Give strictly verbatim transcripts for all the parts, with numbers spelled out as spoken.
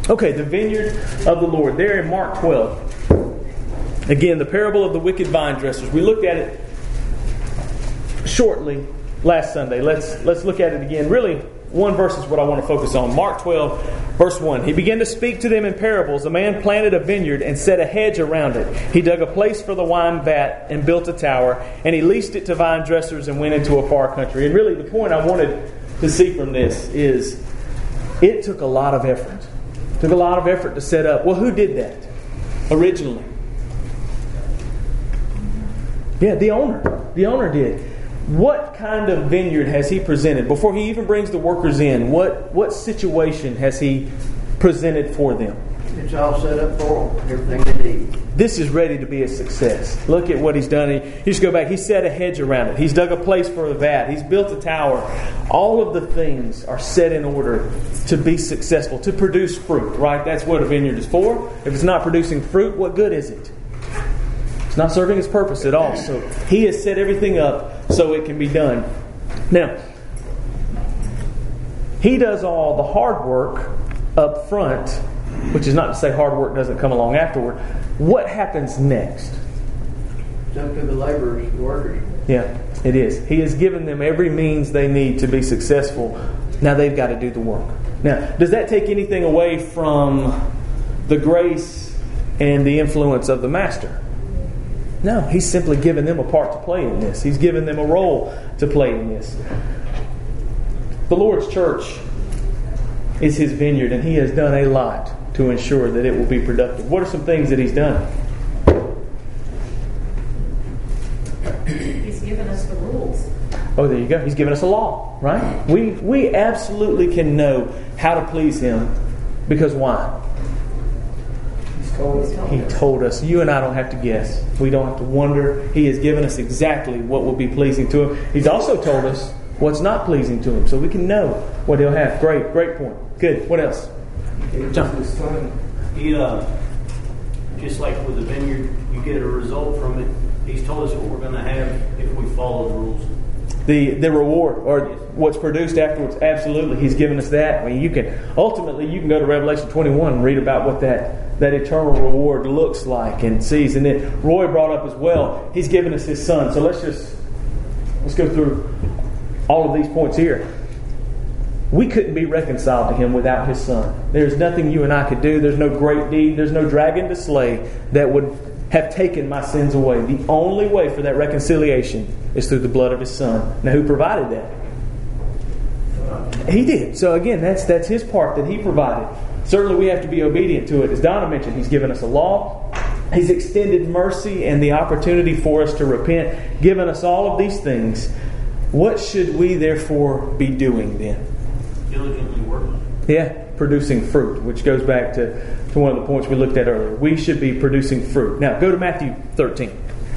Okay, the vineyard of the Lord. There in Mark twelve. Again, the parable of the wicked vine dressers. We looked at it shortly last Sunday. Let's let's look at it again. Really, one verse is what I want to focus on. Mark twelve, verse one. He began to speak to them in parables. A man planted a vineyard and set a hedge around it. He dug a place for the wine vat and built a tower. And he leased it to vine dressers and went into a far country. And really, the point I wanted to see from this is it took a lot of effort. It took a lot of effort to set up. Well, who did that originally? Yeah, the owner. The owner did. What kind of vineyard has he presented? Before he even brings the workers in, what, what situation has he presented for them? It's all set up for them, everything they need. This is ready to be a success. Look at what he's done. He, he just go back. He set a hedge around it. He's dug a place for the vat. He's built a tower. All of the things are set in order to be successful, to produce fruit, right? That's what a vineyard is for. If it's not producing fruit, what good is it? It's not serving its purpose at all. So he has set everything up so it can be done. Now, he does all the hard work up front, which is not to say hard work doesn't come along afterward. What happens next? It's up to the laborers, the workers. Yeah, it is. He has given them every means they need to be successful. Now they've got to do the work. Now, does that take anything away from the grace and the influence of the master? No, he's simply given them a part to play in this. He's given them a role to play in this. The Lord's church is His vineyard, and He has done a lot to ensure that it will be productive. What are some things that He's done? He's given us the rules. Oh, there you go. He's given us a law, right? We we absolutely can know how to please Him because why? He told us. You and I don't have to guess. We don't have to wonder. He has given us exactly what will be pleasing to Him. He's also told us what's not pleasing to Him, so we can know what He'll have. Great, great point. Good. What else? John. He, uh, just like with the vineyard, you get a result from it. He's told us what we're going to have if we follow the rules. The the reward or what's produced afterwards, absolutely. He's given us that. I mean, you can ultimately you can go to Revelation twenty-one and read about what that, that eternal reward looks like and sees. And then Roy brought up as well, He's given us His Son. So let's just let's go through all of these points here. We couldn't be reconciled to Him without His Son. There's nothing you and I could do. There's no great deed. There's no dragon to slay that would have taken my sins away. The only way for that reconciliation is through the blood of His Son. Now, who provided that? He did. So again, that's that's His part that He provided. Certainly we have to be obedient to it. As Donna mentioned, He's given us a law. He's extended mercy and the opportunity for us to repent, given us all of these things. What should we therefore be doing then? Diligently working. Yeah, producing fruit, which goes back to, to one of the points we looked at earlier. We should be producing fruit. Now, go to Matthew thirteen.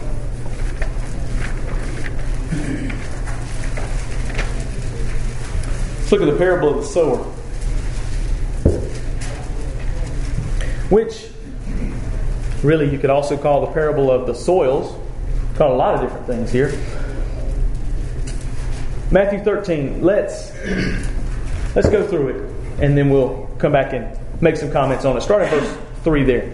Let's look at the parable of the sower, which really you could also call the parable of the soils. Call a lot of different things here. Matthew thirteen. Let's let's go through it, and then we'll come back and make some comments on it. Start at verse three there.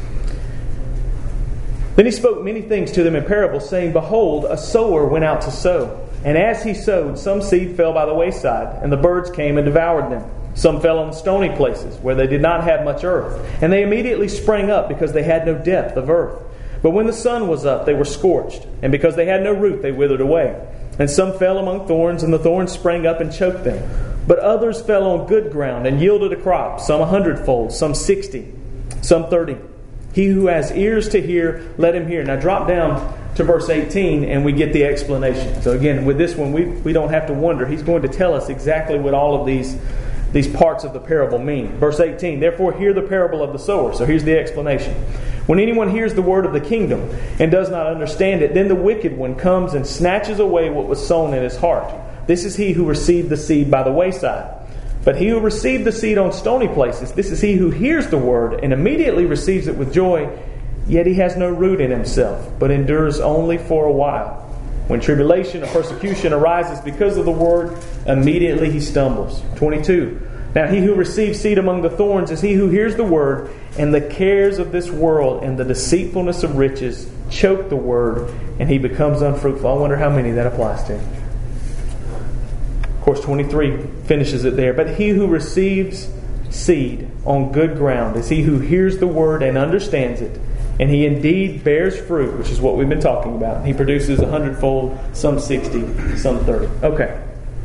Then He spoke many things to them in parables, saying, Behold, a sower went out to sow. And as he sowed, some seed fell by the wayside, and the birds came and devoured them. Some fell on stony places, where they did not have much earth. And they immediately sprang up, because they had no depth of earth. But when the sun was up, they were scorched. And because they had no root, they withered away. And some fell among thorns, and the thorns sprang up and choked them. But others fell on good ground, and yielded a crop, some a hundredfold, some sixty, some thirty. He who has ears to hear, let him hear. Now drop down to verse eighteen, and we get the explanation. So again, with this one, we, we don't have to wonder. He's going to tell us exactly what all of these, these parts of the parable mean. Verse eighteen, Therefore hear the parable of the sower. So here's the explanation. When anyone hears the word of the kingdom and does not understand it, then the wicked one comes and snatches away what was sown in his heart. This is he who received the seed by the wayside. But he who received the seed on stony places, this is he who hears the word and immediately receives it with joy, yet he has no root in himself, but endures only for a while. When tribulation or persecution arises because of the word, immediately he stumbles. twenty-two. Now he who receives seed among the thorns is he who hears the word, and the cares of this world and the deceitfulness of riches choke the word, and he becomes unfruitful. I wonder how many that applies to. Of course, twenty-three finishes it there. But he who receives seed on good ground is he who hears the word and understands it, and he indeed bears fruit, which is what we've been talking about. He produces a hundredfold, some sixty, some thirty. Okay.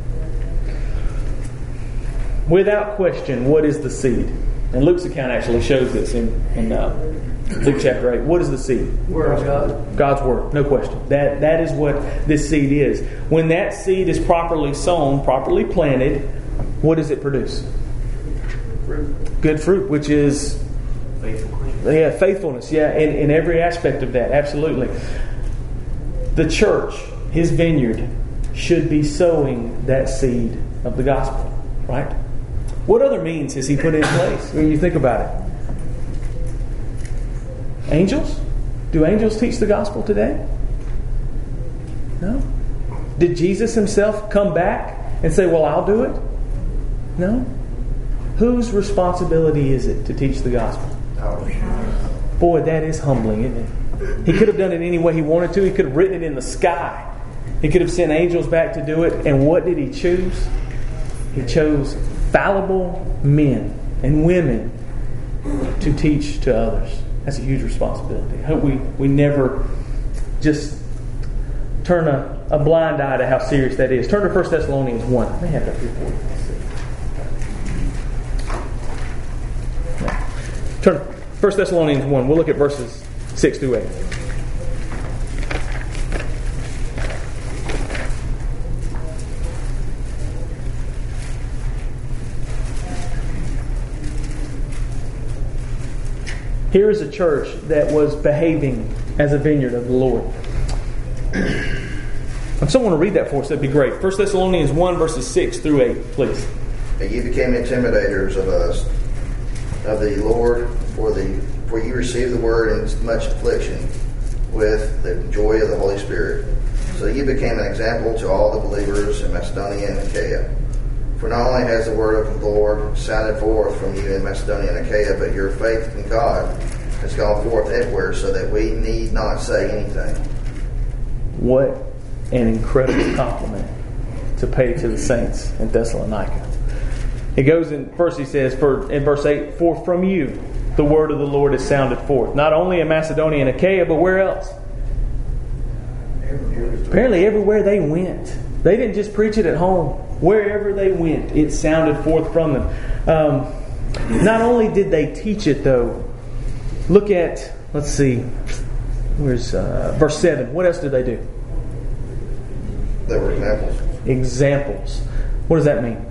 Without question, what is the seed? And Luke's account actually shows this in, in uh, Luke chapter eight. What is the seed? Word of God. God's word, no question. That that is what this seed is. When that seed is properly sown, properly planted, what does it produce? Fruit. Good fruit, which is Faithful. yeah, faithfulness. Yeah, in, in every aspect of that, absolutely. The church, His vineyard, should be sowing that seed of the gospel, right? What other means has He put in place when you think about it? Angels? Do angels teach the gospel today? No. Did Jesus Himself come back and say, well, I'll do it? No. Whose responsibility is it to teach the gospel? Boy, that is humbling, isn't it? He could have done it any way He wanted to. He could have written it in the sky. He could have sent angels back to do it. And what did He choose? He chose fallible men and women to teach to others. That's a huge responsibility. I hope we, we never just turn a, a blind eye to how serious that is. Turn to First Thessalonians one. I may have that here for you. Let's see. Turn to First Thessalonians one. We'll look at verses six through eight. Here is a church that was behaving as a vineyard of the Lord. If someone will read that for us, that'd be great. First Thessalonians one, verses six through eight, please. And you became intimidators of us, of the Lord, for the for you received the word in much affliction with the joy of the Holy Spirit. So you became an example to all the believers in Macedonia and Achaia. For not only has the word of the Lord sounded forth from you in Macedonia and Achaia, but your faith in God has gone forth everywhere, so that we need not say anything. What an incredible compliment to pay to the saints in Thessalonica. It goes in, first he says, for in verse eight, for from you the word of the Lord is sounded forth. Not only in Macedonia and Achaia, but where else? Apparently everywhere they went. They didn't just preach it at home. Wherever they went, it sounded forth from them. Um, not only did they teach it, though. Look at, let's see, where's uh, verse seven. What else did they do? They were examples. Examples. What does that mean?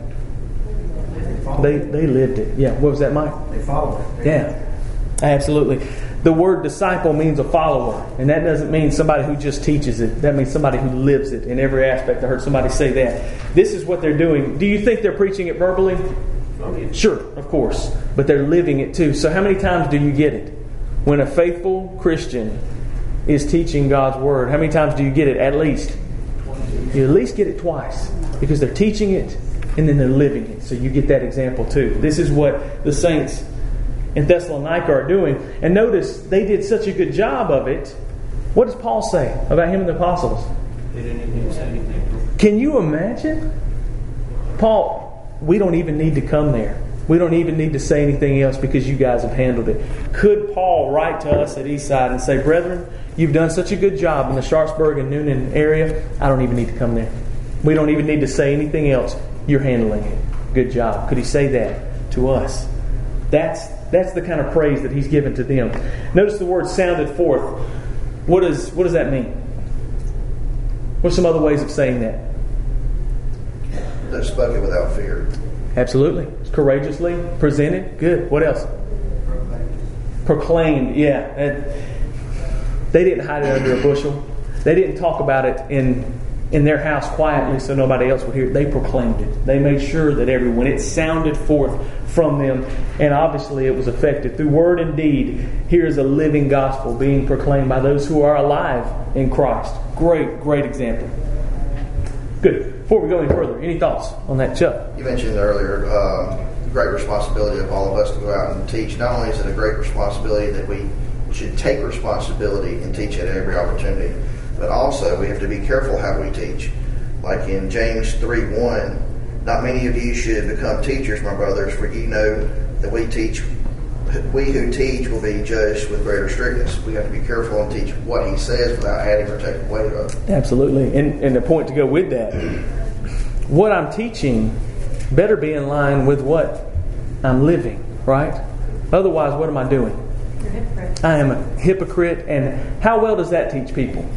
They they lived it. Yeah. What was that, Mike? They followed it. Yeah. Absolutely. The word disciple means a follower, and that doesn't mean somebody who just teaches it. That means somebody who lives it in every aspect. I heard somebody say that. This is what they're doing. Do you think they're preaching it verbally? Okay. Sure, of course. But they're living it too. So how many times do you get it? When a faithful Christian is teaching God's word, how many times do you get it? At least. You at least get it twice. Because they're teaching it and then they're living it. So you get that example too. This is what the saints in Thessalonica are doing. And notice, they did such a good job of it. What does Paul say about him and the apostles? They didn't even say anything. Can you imagine? Paul, we don't even need to come there. We don't even need to say anything else because you guys have handled it. Could Paul write to us at Eastside and say, brethren, you've done such a good job in the Sharpsburg and Noonan area, I don't even need to come there. We don't even need to say anything else. You're handling it. Good job. Could he say that to us? That's That's the kind of praise that he's given to them. Notice the word sounded forth. What does what does that mean? What are some other ways of saying that? They spoke it without fear. Absolutely. Courageously presented. Good. What else? Proclaimed. Proclaimed. Yeah. They didn't hide it under a bushel. They didn't talk about it in in their house quietly so nobody else would hear it. They proclaimed it. They made sure that everyone, it sounded forth from them, and obviously it was effective. Through word and deed, here is a living gospel being proclaimed by those who are alive in Christ. Great, great example. Good. Before we go any further, any thoughts on that, Chuck? You mentioned earlier um, great responsibility of all of us to go out and teach. Not only is it a great responsibility that we should take responsibility and teach at every opportunity, but also we have to be careful how we teach. Like in James three one, not many of you should become teachers, my brothers, for you know that we teach, we who teach will be judged with greater strictness. We have to be careful and teach what he says without adding or taking away of it. Absolutely. And, and the point to go with that, what I'm teaching better be in line with what I'm living, right? Otherwise, what am I doing? You're a hypocrite. I am a hypocrite. And how well does that teach people?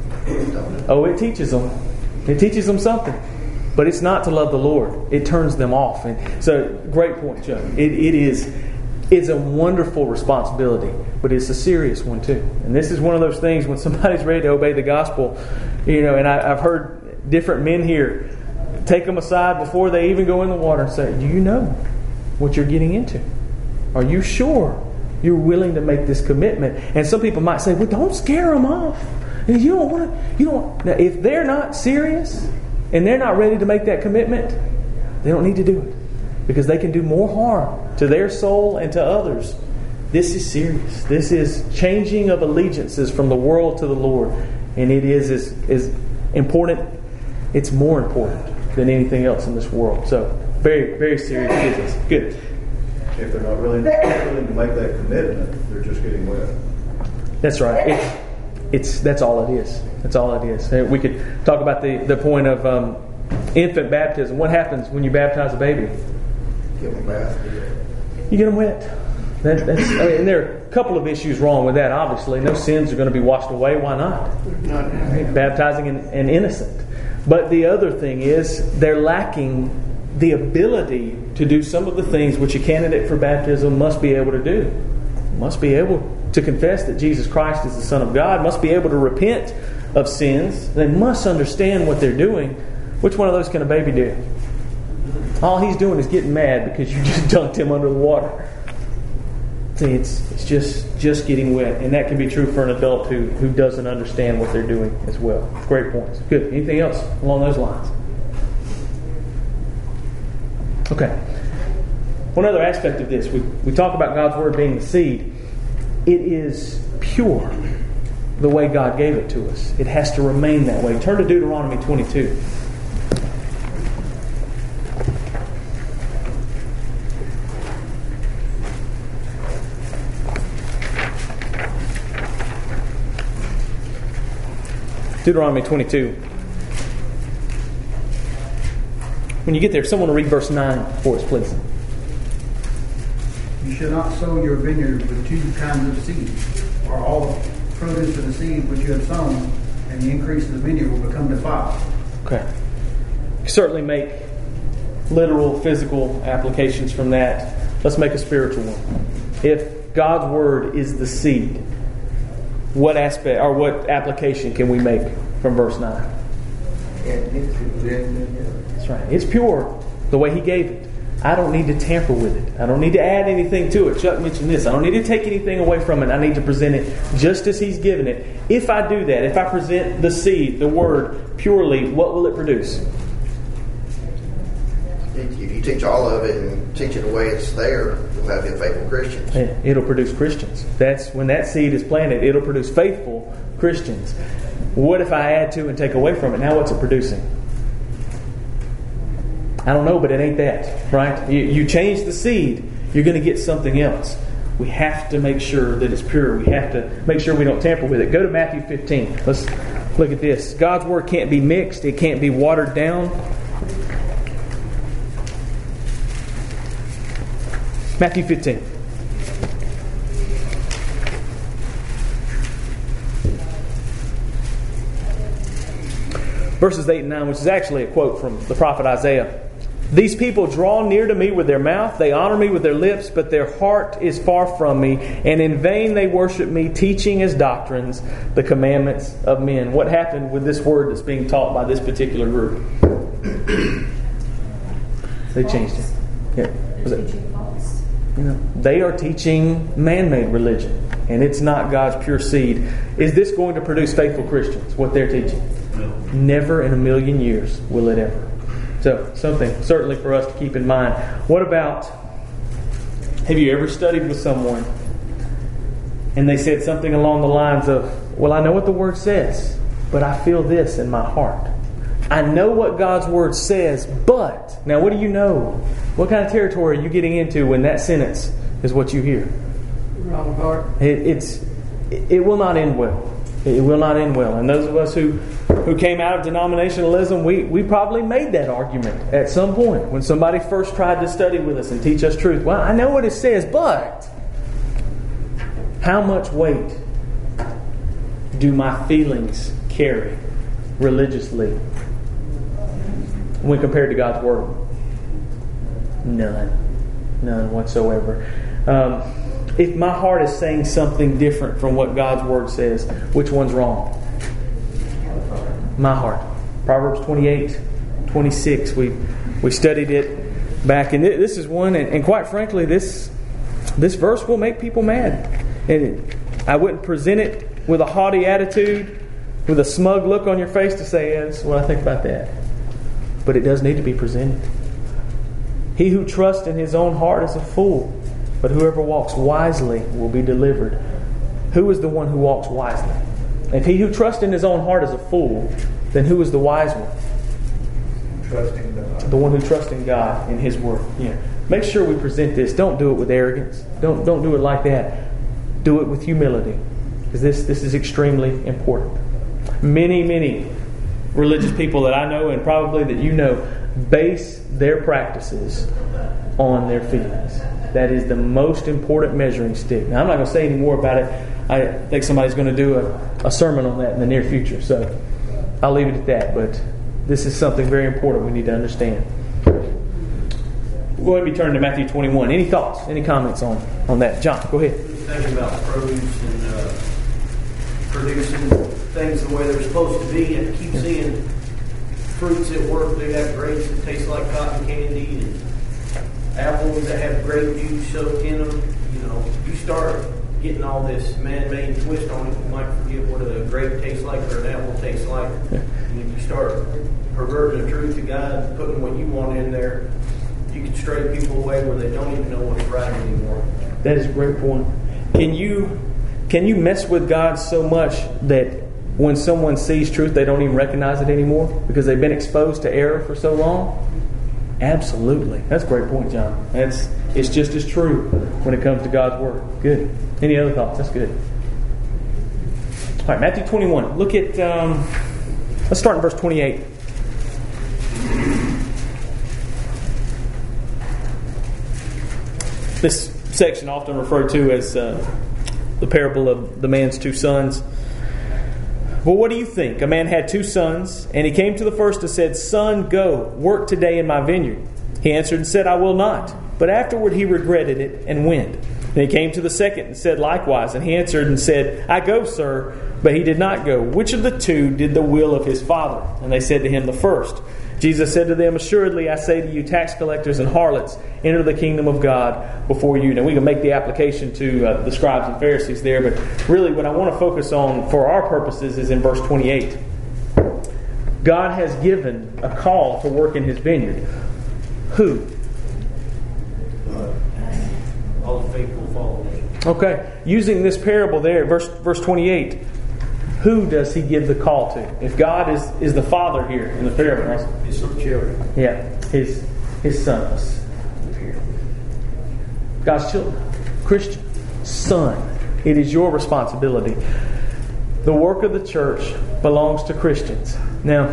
Oh, it teaches them. It teaches them something. But it's not to love the Lord. It turns them off. And so, great point, Joe. It, it is it's a wonderful responsibility, but it's a serious one too. And this is one of those things when somebody's ready to obey the gospel, you know, and I, I've heard different men here take them aside before they even go in the water and say, do you know what you're getting into? Are you sure you're willing to make this commitment? And some people might say, well, don't scare them off. You don't want to, you don't. Now, if they're not serious and they're not ready to make that commitment, they don't need to do it. Because they can do more harm to their soul and to others. This is serious. This is changing of allegiances from the world to the Lord. And it is as, as important, it's more important than anything else in this world. So, very, very serious business. Good. If they're not really willing to make that commitment, they're just getting wet. That's right. It, it's That's all it is. That's all it is. We could talk about the, the point of um, infant baptism. What happens when you baptize a baby? Give them a bath. You get them wet. That, that's, I mean, and there are a couple of issues wrong with that, obviously. No sins are going to be washed away. Why not? Right? Baptizing an, an innocent. But the other thing is they're lacking the ability to do some of the things which a candidate for baptism must be able to do. Must be able to confess that Jesus Christ is the Son of God. Must be able to repent of sins. They must understand what they're doing. Which one of those can a baby do? All he's doing is getting mad because you just dunked him under the water. See, it's it's just just getting wet, and that can be true for an adult who who doesn't understand what they're doing as well. Great points. Good. Anything else along those lines? Okay. One other aspect of this, we we talk about God's Word being the seed. It is pure the way God gave it to us. It has to remain that way. Turn to Deuteronomy twenty-two. Deuteronomy twenty-two. When you get there, someone will read verse nine for us, please. You shall not sow your vineyard with two kinds of seed, or all the produce of the seed which you have sown, and the increase of the vineyard will become defiled. Okay. You certainly make literal, physical applications from that. Let's make a spiritual one. If God's Word is the seed, what aspect or what application can we make from verse nine? That's right. It's pure the way He gave it. I don't need to tamper with it. I don't need to add anything to it. Chuck mentioned this. I don't need to take anything away from it. I need to present it just as He's given it. If I do that, if I present the seed, the Word, purely, what will it produce? If you teach all of it and teach it the way it's there, you'll have faithful Christians. It'll produce Christians. That's when that seed is planted. It'll produce faithful Christians. What if I add to and take away from it? Now what's it producing? I don't know, but it ain't that, right? You, you change the seed, you're going to get something else. We have to make sure that it's pure. We have to make sure we don't tamper with it. Go to Matthew fifteen. Let's look at this. God's Word can't be mixed. It can't be watered down. Matthew fifteen. Verses eight and nine, which is actually a quote from the prophet Isaiah. These people draw near to me with their mouth, they honor me with their lips, but their heart is far from me, and in vain they worship me, teaching as doctrines the commandments of men. What happened with this word that's being taught by this particular group? They changed it. Yeah. Was it? You know, they are teaching man-made religion, and it's not God's pure seed. Is this going to produce faithful Christians, what they're teaching? No. Never in a million years will it ever. So, something certainly for us to keep in mind. What about Have you ever studied with someone and they said something along the lines of, well, I know what the Word says, but I feel this in my heart. I know what God's Word says, but... Now, what do you know? What kind of territory are you getting into when that sentence is what you hear? Wrong heart. It, it's, it will not end well. It will not end well. And those of us who, who came out of denominationalism, we, we probably made that argument at some point when somebody first tried to study with us and teach us truth. Well, I know what it says, but how much weight do my feelings carry religiously when compared to God's Word? None. None whatsoever. Um, if my heart is saying something different from what God's Word says, which one's wrong? My heart. Proverbs twenty-eight, twenty-six. We we studied it back, and this is one, and, and quite frankly, this this verse will make people mad. And it, I wouldn't present it with a haughty attitude, with a smug look on your face to say, yeah, this is what I think about that. But it does need to be presented. He who trusts in his own heart is a fool, but whoever walks wisely will be delivered. Who is the one who walks wisely? If he who trusts in his own heart is a fool, then who is the wise one? Trusting God. The one who trusts in God and His Word. Yeah. Make sure we present this. Don't do it with arrogance. Don't don't do it like that. Do it with humility, because this this is extremely important. Many many religious people that I know, and probably that you know, base their practices on their feelings. That is the most important measuring stick. Now, I'm not going to say any more about it. I think somebody's going to do a, a sermon on that in the near future. So I'll leave it at that. But this is something very important we need to understand. We'll let me turn to Matthew twenty-one. Any thoughts? Any comments on, on that? John, go ahead. Thinking about produce and uh, producing things the way they're supposed to be. I keep seeing fruits at work. They got grapes that taste like cotton candy, and apples that have grape juice soaked in them. You know, you start getting all this man-made twist on it, you might forget what a grape tastes like or an apple tastes like. Yeah. And if you start perverting the truth of God, putting what you want in there, you can stray people away where they don't even know what's right anymore. That is a great point. Can you can you mess with God so much that when someone sees truth, they don't even recognize it anymore because they've been exposed to error for so long? Absolutely. That's a great point, John. That's it's just as true when it comes to God's Word. Good. Any other thoughts? That's good. All right, Matthew twenty-one. Look at, um, let's start in verse twenty-eight. This section often referred to as uh, the parable of the man's two sons. Well, what do you think? A man had two sons, and he came to the first and said, Son, go, work today in my vineyard. He answered and said, I will not. But afterward he regretted it and went. Then he came to the second and said likewise. And he answered and said, I go, sir. But he did not go. Which of the two did the will of his father? And they said to him, the first. Jesus said to them, Assuredly, I say to you, tax collectors and harlots enter the kingdom of God before you. Now, we can make the application to uh, the scribes and Pharisees there, but really what I want to focus on for our purposes is in verse twenty-eight. God has given a call to work in His vineyard. Who? All the faithful followers. Okay, using this parable there, verse verse twenty-eight, who does He give the call to? If God is, is the father here in the parable, right? His children. Yeah, his his sons. God's children. Christian. Son. It is your responsibility. The work of the church belongs to Christians. Now,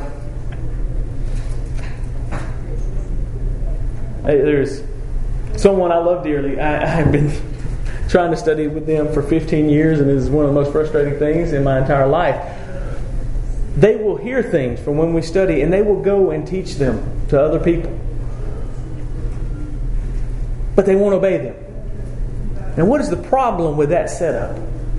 there's someone I love dearly. I, I've been trying to study with them for fifteen years, and it is one of the most frustrating things in my entire life. They will hear things from when we study, and they will go and teach them to other people. But they won't obey them. Now, what is the problem with that setup?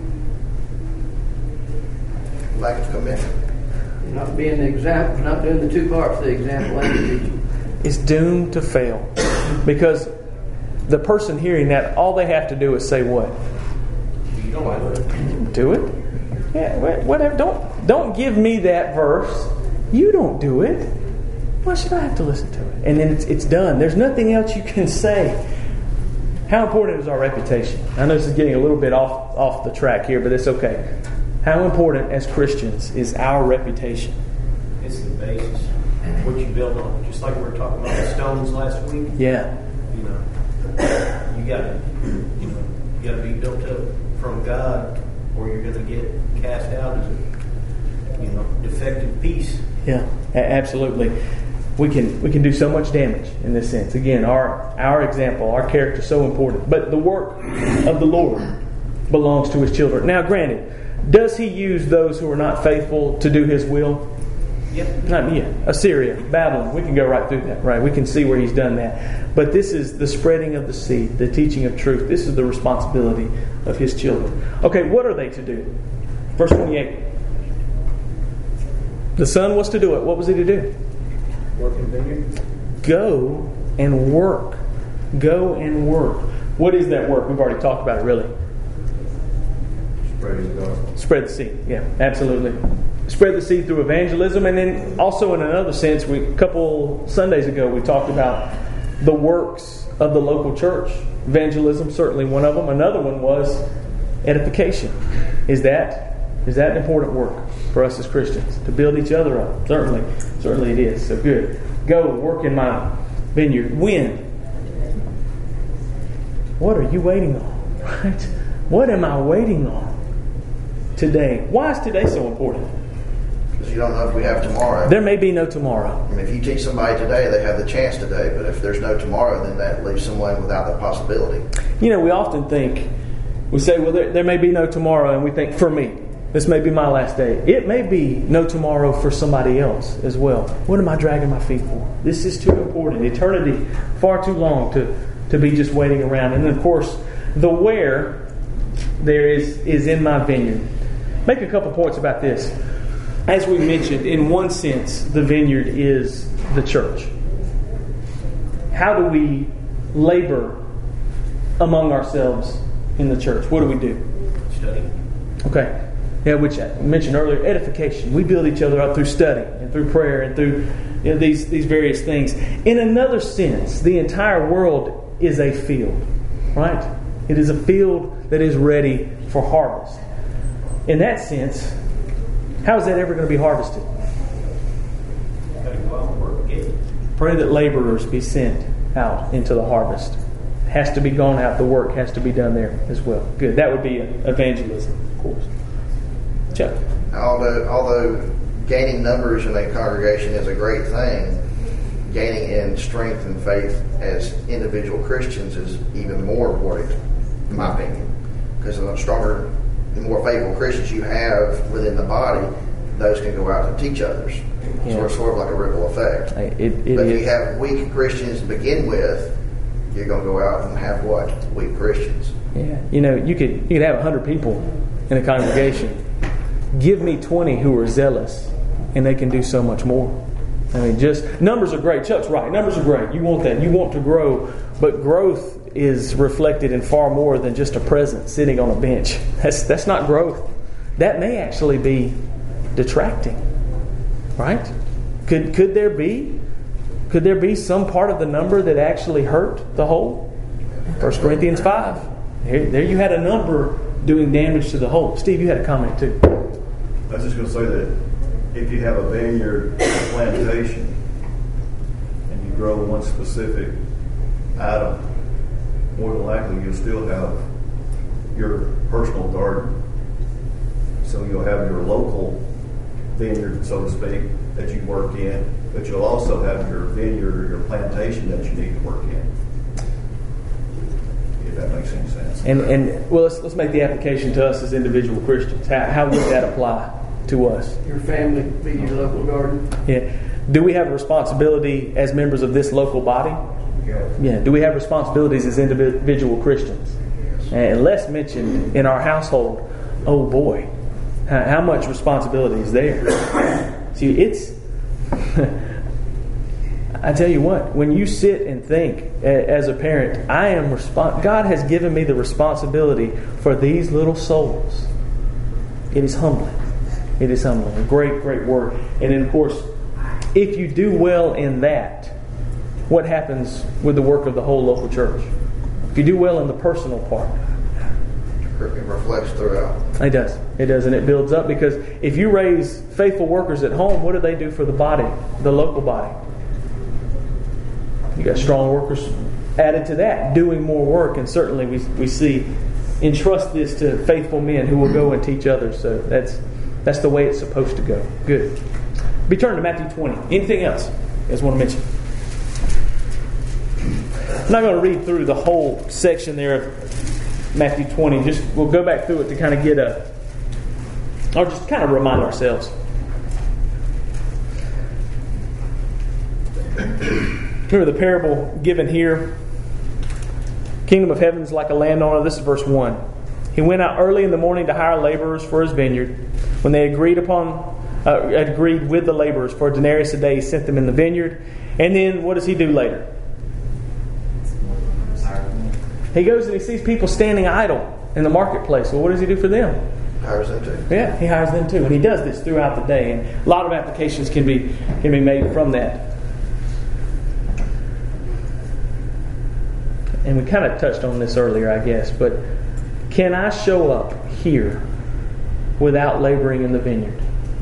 Lack of commitment. Not being the example, not doing the two parts of the example and the teaching. It's doomed to fail. Because the person hearing that, all they have to do is say what? You don't Do it. Yeah, whatever. Don't don't give me that verse. You don't do it. Why should I have to listen to it? And then it's it's done. There's nothing else you can say. How important is our reputation? I know this is getting a little bit off, off the track here, but it's okay. How important as Christians is our reputation? It's the basis. What you build on. Just like we were talking about the stones last week. Yeah. You know, you gotta, you know, you gotta be built up from God, or you're gonna get cast out as a, you know, defective piece. Yeah, a- absolutely. We can we can do so much damage in this sense. Again, our our example, our character is so important. But the work of the Lord belongs to His children. Now, granted, does He use those who are not faithful to do His will? Yep. Not yet. Assyria, Babylon. We can go right through that, right? We can see where He's done that. But this is the spreading of the seed, the teaching of truth. This is the responsibility of His children. Okay, what are they to do? Verse twenty-eight. The son was to do it. What was he to do? Work in vineyard. Go and work. Go and work. What is that work? We've already talked about it, really. Praise God. Spread the seed. Yeah, absolutely. Spread the seed through evangelism. And then also in another sense, we, a couple Sundays ago, we talked about the works of the local church. Evangelism, certainly one of them. Another one was edification. Is that, is that an important work for us as Christians? To build each other up? Certainly. Certainly it is. So good. Go work in my vineyard. When? What are you waiting on? Right? What am I waiting on today? Why is today so important? Because you don't know if we have tomorrow. There may be no tomorrow. I mean, if you teach somebody today, they have the chance today. But if there's no tomorrow, then that leaves someone without the possibility. You know, we often think, we say, well, there, there may be no tomorrow, and we think, for me, this may be my last day. It may be no tomorrow for somebody else as well. What am I dragging my feet for? This is too important. Eternity, far too long to, to be just waiting around. And then, of course, the where there is, is in my vineyard. Make a couple points about this. As we mentioned, in one sense, the vineyard is the church. How do we labor among ourselves in the church? What do we do? Study. Okay. Yeah, which I mentioned earlier, edification. We build each other up through study and through prayer and through you know, these, these various things. In another sense, the entire world is a field, right? It is a field that is ready for harvest. In that sense, how is that ever going to be harvested? Gotta go out and work again. Pray that laborers be sent out into the harvest. It has to be gone out. The work has to be done there as well. Good. That would be evangelism, of course. Chuck. Although, although gaining numbers in a congregation is a great thing, gaining in strength and faith as individual Christians is even more important, in my opinion. Because the stronger, the more faithful Christians you have within the body, those can go out and teach others. Yeah. So it's sort of like a ripple effect. It, it but is. if you have weak Christians to begin with, you're going to go out and have what? Weak Christians. Yeah. You know, you could you could have a hundred people in a congregation. Give me twenty who are zealous, and they can do so much more. I mean, just numbers are great. Chuck's right. Numbers are great. You want that. You want to grow, but growth is reflected in far more than just a presence sitting on a bench. That's that's not growth. That may actually be detracting, right? Could could there be could there be some part of the number that actually hurt the whole? First Corinthians five. There, there you had a number doing damage to the whole. Steve, you had a comment too. I was just going to say that if you have a vineyard plantation and you grow one specific item, more than likely you'll still have your personal garden. So you'll have your local vineyard, so to speak, that you work in, but you'll also have your vineyard or your plantation that you need to work in. If that makes any sense. And and well, let's let's make the application to us as individual Christians. How, how would that apply to us? Your family be your local garden. Yeah. Do we have a responsibility as members of this local body? Yeah. Yeah. Do we have responsibilities as individual Christians? And less mentioned in our household. Oh boy, how, how much responsibility is there? See, it's. I tell you what, when you sit and think as a parent, I am respons- God has given me the responsibility for these little souls. It is humbling. It is humbling. A great, great work. And then, of course, if you do well in that, what happens with the work of the whole local church? if you do well in the personal part, It reflects throughout. it does. It does, and it builds up, because if you raise faithful workers at home, what do they do for the body, the local body? You got strong workers added to that, doing more work, and certainly we we see entrust this to faithful men who will go and teach others. So that's that's the way it's supposed to go. Good. Be turned to Matthew twenty. Anything else you guys want to mention? I'm not going to read through the whole section there of Matthew twenty. Just we'll go back through it to kind of get a, or just kind of remind ourselves. Remember the parable given here? Kingdom of heaven is like a landowner. This is verse one. He went out early in the morning to hire laborers for his vineyard. When they agreed upon, uh, agreed with the laborers for a denarius a day, he sent them in the vineyard. And then what does he do later? He goes and he sees people standing idle in the marketplace. Well, what does he do for them? Hires them too. Yeah, he hires them too, and he does this throughout the day. And a lot of applications can be can be made from that. And we kind of touched on this earlier, I guess, but can I show up here without laboring in the vineyard?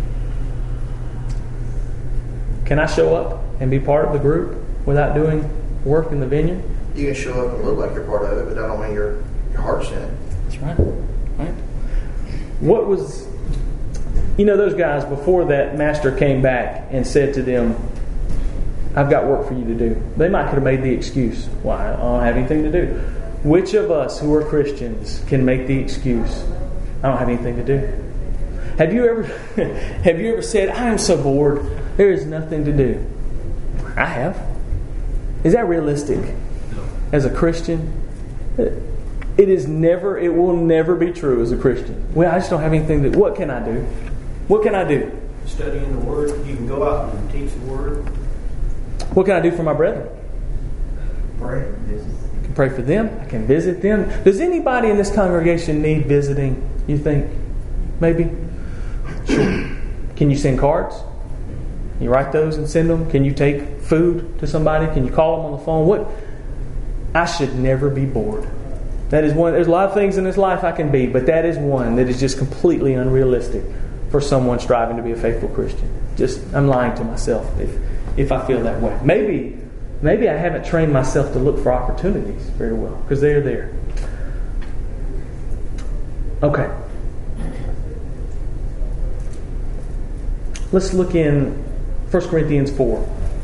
Can I show up and be part of the group without doing work in the vineyard? You can show up and look like you're part of it, but that don't mean your your heart's in it. That's right. Right. What was, you know, those guys before that master came back and said to them, I've got work for you to do. They might could have made the excuse, well, I don't have anything to do. Which of us who are Christians can make the excuse, I don't have anything to do? Have you ever have you ever said, I am so bored, there is nothing to do? I have. Is that realistic? As a Christian? It is never, it will never be true as a Christian. Well, I just don't have anything to do. What can I do? What can I do? Studying the Word. You can go out and teach the Word. What can I do for my brethren? Pray. I can pray for them. I can visit them. Does anybody in this congregation need visiting, you think? Maybe? Sure. Can you send cards? Can you write those and send them? Can you take food to somebody? Can you call them on the phone? What? I should never be bored. That is one. There's a lot of things in this life I can be, but that is one that is just completely unrealistic for someone striving to be a faithful Christian. Just, I'm lying to myself if if I feel that way. Maybe, maybe I haven't trained myself to look for opportunities very well, because they are there. Okay. Let's look in First Corinthians four.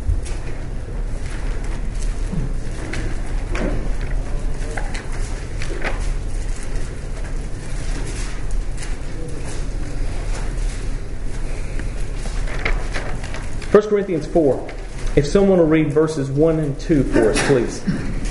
First Corinthians four. If someone will read verses one and two for us, please.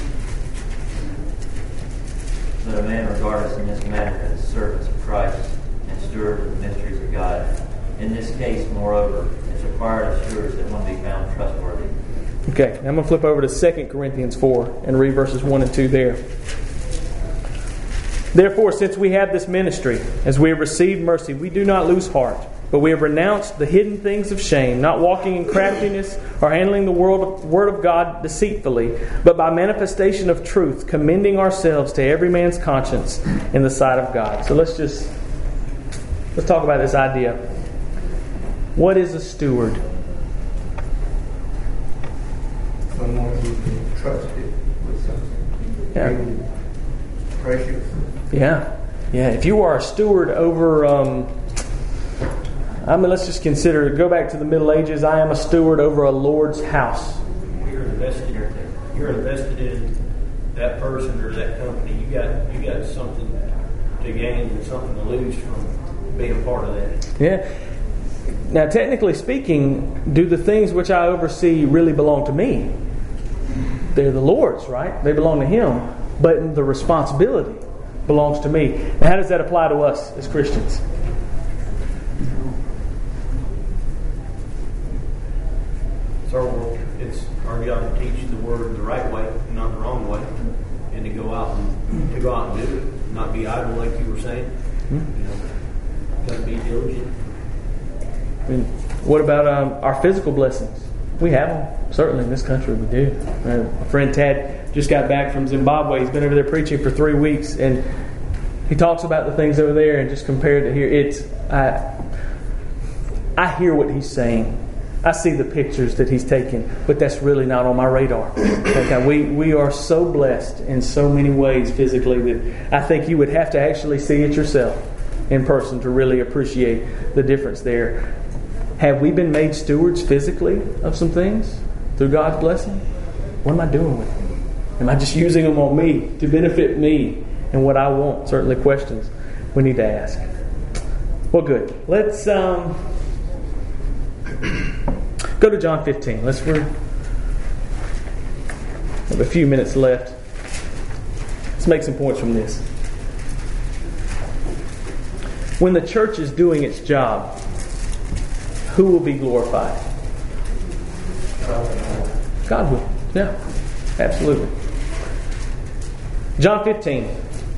Let a man regard us in this manner as servants of Christ and stewards of the mysteries of God. In this case, moreover, it's required of stewards that one be found trustworthy. Okay, I'm going to flip over to Second Corinthians four and read verses one and two there. Therefore, since we have this ministry, as we have received mercy, we do not lose heart. But we have renounced the hidden things of shame, not walking in craftiness or handling the word word of God deceitfully, but by manifestation of truth, commending ourselves to every man's conscience in the sight of God. So let's just let's talk about this idea. What is a steward? Someone who can trust it with something. Yeah. Precious. Yeah, yeah. If you are a steward over. Um, I mean, let's just consider, go back to the Middle Ages. I am a steward over a Lord's house. You're invested. You're invested in that person or that company. You got you got something to gain and something to lose from being a part of that. Yeah. Now, technically speaking, do the things which I oversee really belong to me? They're the Lord's, right? They belong to Him. But the responsibility belongs to me. Now, how does that apply to us as Christians? It's our work. It's our job to teach the Word the right way, not the wrong way, and to go out and to go out and do it, not be idle like you were saying. Mm-hmm. You know, got to be diligent. I mean, what about um, our physical blessings? We have them. Certainly in this country we do. Uh, my friend Tad just got back from Zimbabwe. He's been over there preaching for three weeks, and he talks about the things over there, and just compared to here, it's I, I hear what he's saying. I see the pictures that he's taking, but that's really not on my radar. Okay, we, we are so blessed in so many ways physically that I think you would have to actually see it yourself in person to really appreciate the difference there. Have we been made stewards physically of some things through God's blessing? What am I doing with them? Am I just using them on me to benefit me and what I want? Certainly questions we need to ask. Well, good. Let's um, go to John fifteen. Let's we have a few minutes left. Let's make some points from this. When the church is doing its job, who will be glorified? God will. Yeah, absolutely. John fifteen,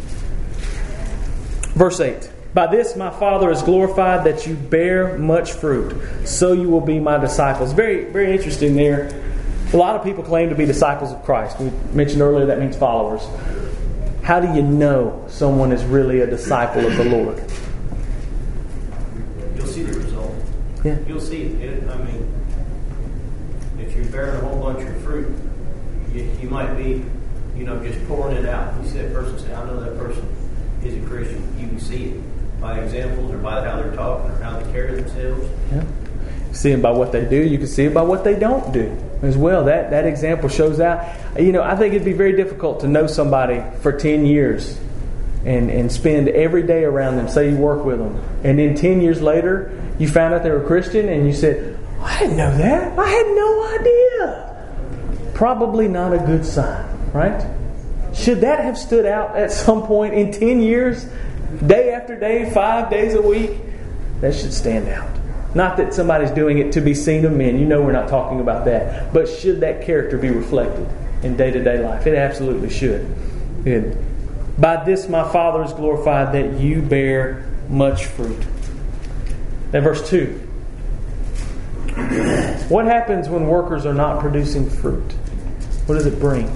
verse eight. By this my Father is glorified, that you bear much fruit, so you will be my disciples. Very, very interesting there. A lot of people claim to be disciples of Christ. We mentioned earlier that means followers. How do you know someone is really a disciple of the Lord? You'll see the result. Yeah. You'll see it. I mean, if you're bearing a whole bunch of fruit, you, you might be, you know, just pouring it out. You see that person say, I know that person is a Christian. You can see it by examples or by how they're talking or how they carry themselves. Yeah. You see it by what they do. You can see it by what they don't do as well. That that example shows out. You know, I think it'd be very difficult to know somebody for ten years and, and spend every day around them. Say you work with them. And then ten years later, you found out they were Christian and you said, I didn't know that. I had no idea. Probably not a good sign, right? Should that have stood out at some point in ten years? Day after day, five days a week? That should stand out. Not that somebody's doing it to be seen of men. You know we're not talking about that. But should that character be reflected in day-to-day life? It absolutely should. Good. By this my Father is glorified, that you bear much fruit. Now verse two. What happens when workers are not producing fruit? What does it bring?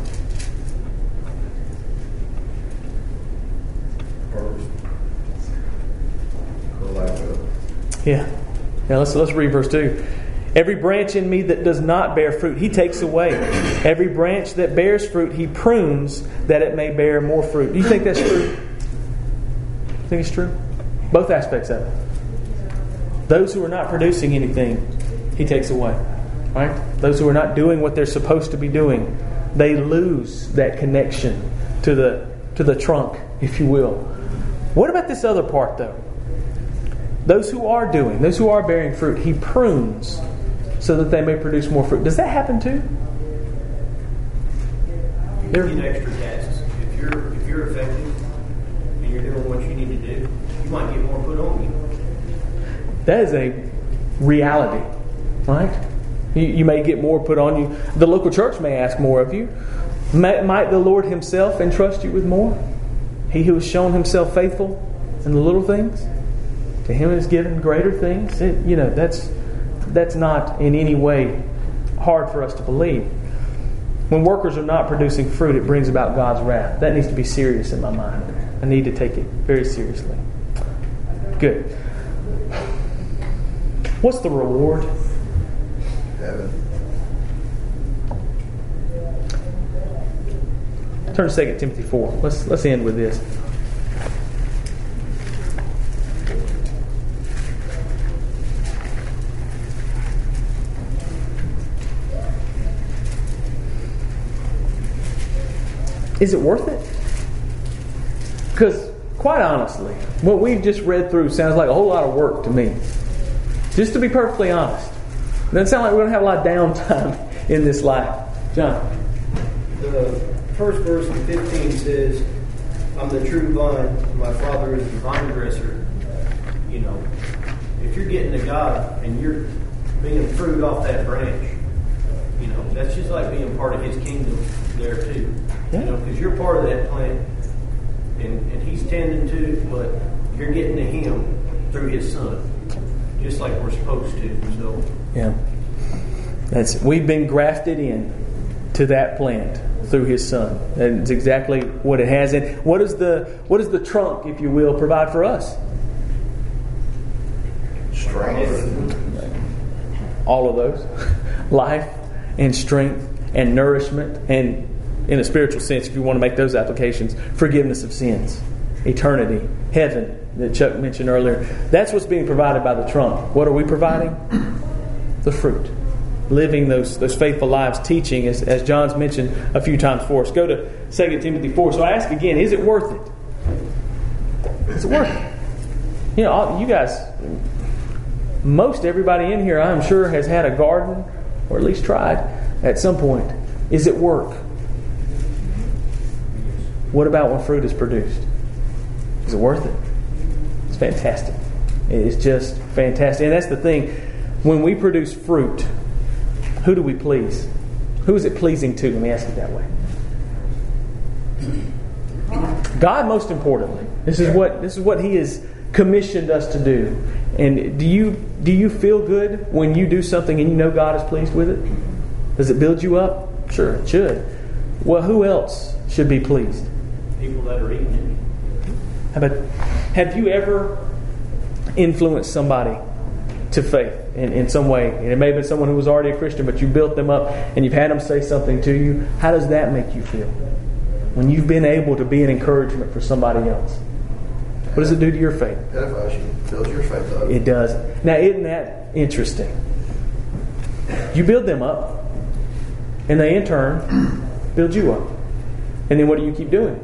Yeah. Now let's let's read verse two. Every branch in me that does not bear fruit, He takes away. Every branch that bears fruit, He prunes, that it may bear more fruit. Do you think that's true? You think it's true? Both aspects of it. Those who are not producing anything, He takes away. Right? Those who are not doing what they're supposed to be doing, they lose that connection to the to the trunk, if you will. What about this other part, though? Those who are doing, those who are bearing fruit, He prunes so that they may produce more fruit. Does that happen too? You need extra tasks. If you're if you're effective and you're doing what you need to do, you might get more put on you. That is a reality, right? You, you may get more put on you. The local church may ask more of you. May, might the Lord Himself entrust you with more? He who has shown Himself faithful in the little things, to Him is given greater things. It, you know, that's that's not in any way hard for us to believe. When workers are not producing fruit, it brings about God's wrath. That needs to be serious in my mind. I need to take it very seriously. Good. What's the reward? Heaven. Turn to Second Timothy four. Let's let's end with this. Is it worth it? Because, quite honestly, what we've just read through sounds like a whole lot of work to me. Just to be perfectly honest. It doesn't sound like we're going to have a lot of downtime in this life. John? The first verse in fifteen says, I'm the true vine, my Father is the vine dresser. You know, if you're getting to God and you're being fruit off that branch, you know, that's just like being part of His kingdom there too. Yeah. You know, because you're part of that plant, and, and He's tending to it, but you're getting to Him through His Son, just like we're supposed to. So Yeah. That's we've been grafted in to that plant. through His Son. And it's exactly what it has. And what is the what does the trunk, if you will, provide for us? Strength. All of those. Life and strength and nourishment and, in a spiritual sense, if you want to make those applications, forgiveness of sins, eternity, heaven that Chuck mentioned earlier. That's what's being provided by the trunk. What are we providing? The fruit. Living those those faithful lives, teaching, as, as John's mentioned a few times for us. Go to Second Timothy four. So I ask again, is it worth it? Is it worth it? You know, all, you guys, most everybody in here, I'm sure, has had a garden, or at least tried at some point. Is it work? What about when fruit is produced? Is it worth it? It's fantastic. It is just fantastic. And that's the thing. When we produce fruit, who do we please? Who is it pleasing to? Let me ask it that way. God, most importantly. This is what this is what He has commissioned us to do. And do you do you feel good when you do something and you know God is pleased with it? Does it build you up? Sure, it should. Well, who else should be pleased? People that are eating it. How about, have you ever influenced somebody to faith in, in some way? And it may have been someone who was already a Christian, but you built them up and you've had them say something to you. How does that make you feel? When you've been able to be an encouragement for somebody else. What does it do to your faith? It edifies you. Builds your faith up. It does. Now, isn't that interesting? You build them up, and they in turn build you up. And then what do you keep doing?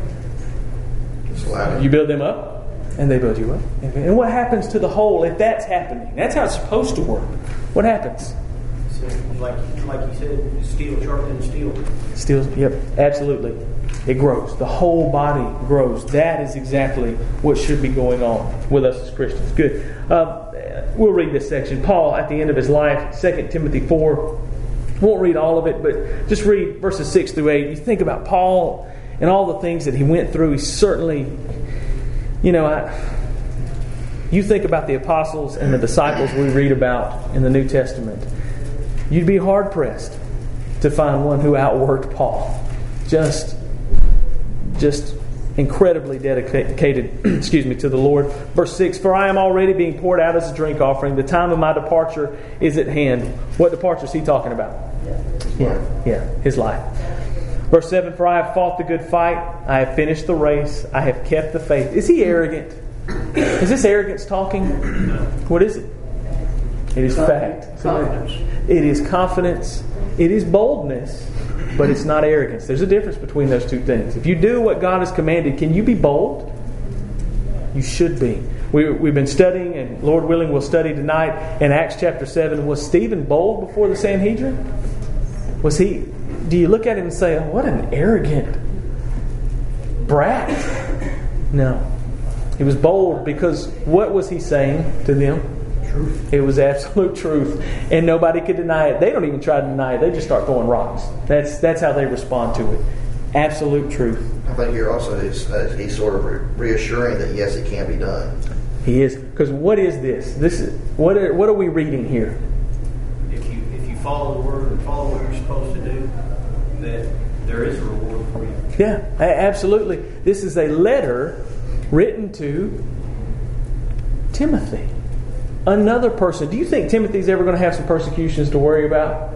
Sliding. You build them up, and they build you up. And what happens to the whole if that's happening? That's how it's supposed to work. What happens? So, like, like you said, steel sharpening steel. Steel, yep, absolutely. It grows. The whole body grows. That is exactly what should be going on with us as Christians. Good. Uh, we'll read this section. Paul, at the end of his life, Second Timothy four. Won't read all of it, but just read verses six through eight. You think about Paul and all the things that he went through. He certainly, you know, I, you think about the apostles and the disciples we read about in the New Testament. You'd be hard-pressed to find one who outworked Paul. Just, just incredibly dedicated, excuse me, to the Lord. Verse six, for I am already being poured out as a drink offering. The time of my departure is at hand. What departure is he talking about? Yeah, yeah, his life. Verse seven, for I have fought the good fight. I have finished the race. I have kept the faith. Is he arrogant? Is this arrogance talking? No. What is it? It is fact. Confidence. It is confidence. It is boldness. But it's not arrogance. There's a difference between those two things. If you do what God has commanded, can you be bold? You should be. We, we've been studying, and Lord willing, we'll study tonight in Acts chapter seven. Was Stephen bold before the Sanhedrin? Was he? Do you look at him and say, oh, what an arrogant brat? No. He was bold because what was he saying to them? Truth. It was absolute truth. And nobody could deny it. They don't even try to deny it. They just start throwing rocks. That's that's how they respond to it. Absolute truth. I think here also he's, uh, he's sort of re- reassuring that yes, it can be done. He is. Because what is this? This is what are, what are we reading here? If you if you follow the word and follow what you're supposed to do, that there is a reward for you. Yeah, absolutely. This is a letter written to Timothy. Another person. Do you think Timothy's ever going to have some persecutions to worry about?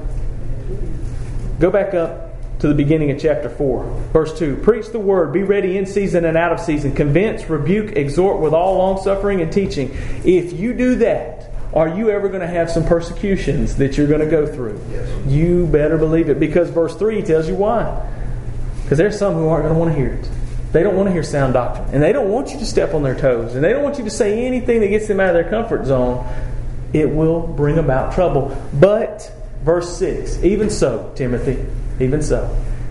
Go back up to the beginning of chapter four, verse two. Preach the word, be ready in season and out of season. Convince, rebuke, exhort with all long-suffering and teaching. If you do that, are you ever going to have some persecutions that you're going to go through? Yes. You better believe it, because verse three tells you why. Because there's some who aren't going to want to hear it. They don't want to hear sound doctrine. And they don't want you to step on their toes. And they don't want you to say anything that gets them out of their comfort zone. It will bring about trouble. But, verse six, even so, Timothy, even so.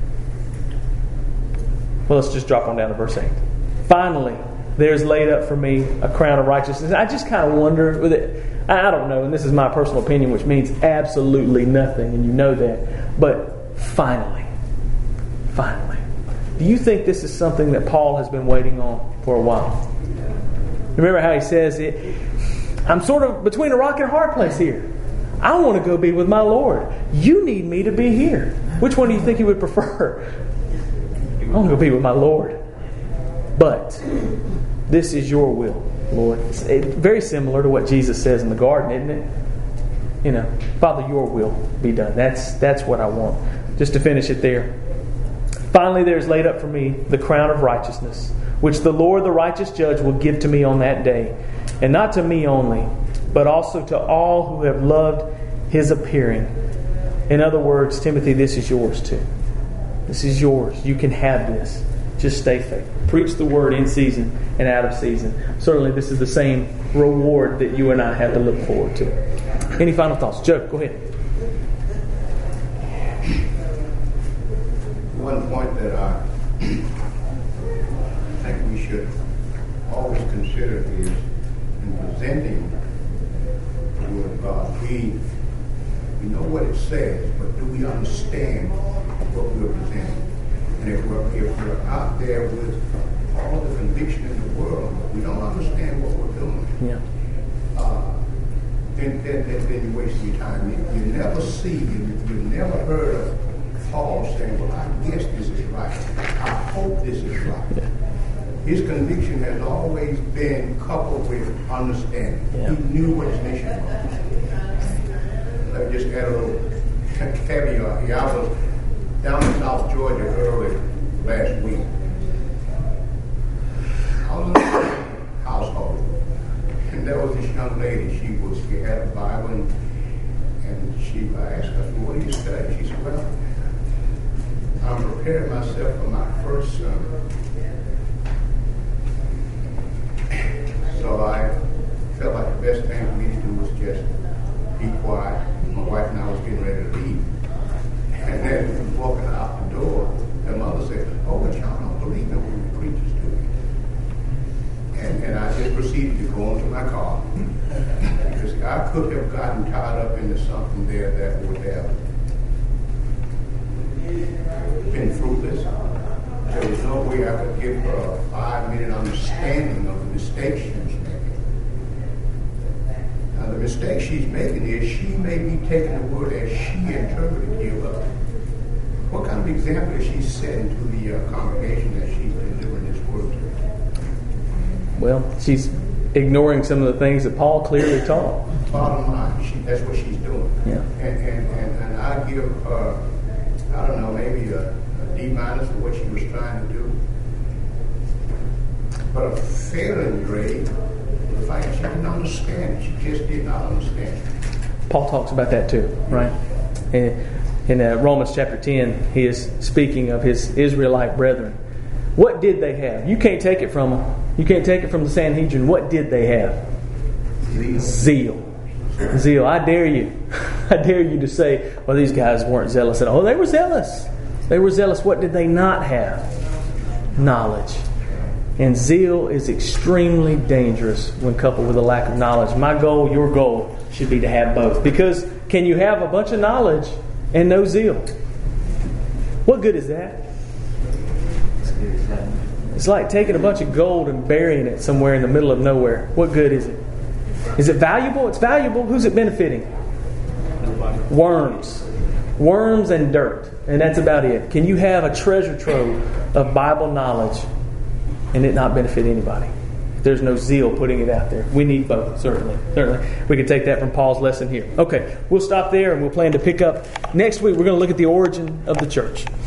Well, let's just drop on down to verse eight. Finally, there's laid up for me a crown of righteousness. I just kind of wonder, with it, I don't know, and this is my personal opinion, which means absolutely nothing, and you know that. But finally, finally. Do you think this is something that Paul has been waiting on for a while? Remember how he says, it, I'm sort of between a rock and a hard place here. I want to go be with my Lord. You need me to be here. Which one do you think he would prefer? I want to go be with my Lord. But this is your will, Lord. It's very similar to what Jesus says in the garden, isn't it? You know, Father, your will be done. That's that's what I want. Just to finish it there. Finally, there is laid up for me the crown of righteousness, which the Lord, the righteous judge, will give to me on that day. And not to me only, but also to all who have loved His appearing. In other words, Timothy, this is yours too. This is yours. You can have this. Just stay faithful. Preach the word in season and out of season. Certainly this is the same reward that you and I have to look forward to. Any final thoughts? Joe, go ahead. One point that I think we should always consider is in presenting the Word of God. We, we know what it says, but do we understand what we're presenting? And if we're, if we're out there with all the conviction in the world, but we don't understand what we're doing, Yeah. uh, then, then, then, then you're wasting your time. You, you never see, you, you never heard of Paul saying, well, I guess this is right. I hope this is right. Yeah. His conviction has always been coupled with understanding. Yeah. He knew what his mission was. Let me just add a little caveat here. I was down in South Georgia early last week. I was in a household, and there was this young lady. She was she had a Bible, and, and she I asked her, well, what do you study? She said, well, I'm preparing myself for my first sermon. So I felt like the best thing for me to do was just be quiet. My wife and I was getting ready to leave. And then walking out the door, her mother said, oh, but y'all don't believe in what the preachers do. And, and I just proceeded to go into my car. Because I could have gotten tied up into something there that would have been fruitless. There was no way I could give her a five-minute understanding of the mistake she was making. Now, the mistake she's making is she may be taking the word as she interpreted it. But what kind of example is she setting to the uh, congregation that she's delivering this word to? Well, she's ignoring some of the things that Paul clearly taught. Bottom line, she, that's what she's doing. Yeah. And, and, and, and I give her, I don't know, maybe a, a D minus for what she was trying to do. But a failing grade, the fact that she didn't understand it. She just did not understand it. Paul talks about that too, right? In, in uh, Romans chapter ten, he is speaking of his Israelite brethren. What did they have? You can't take it from them. You can't take it from the Sanhedrin. What did they have? Zeal. Zeal. Zeal. I dare you. I dare you to say, well, these guys weren't zealous at all. They were zealous. They were zealous. What did they not have? Knowledge. And zeal is extremely dangerous when coupled with a lack of knowledge. My goal, your goal, should be to have both. Because can you have a bunch of knowledge and no zeal? What good is that? It's like taking a bunch of gold and burying it somewhere in the middle of nowhere. What good is it? Is it valuable? It's valuable. Who's it benefiting? Worms. Worms and dirt. And that's about it. Can you have a treasure trove of Bible knowledge and it not benefit anybody? If there's no zeal putting it out there. We need both, certainly. Certainly. We can take that from Paul's lesson here. Okay, we'll stop there and we'll plan to pick up next week. We're going to look at the origin of the church.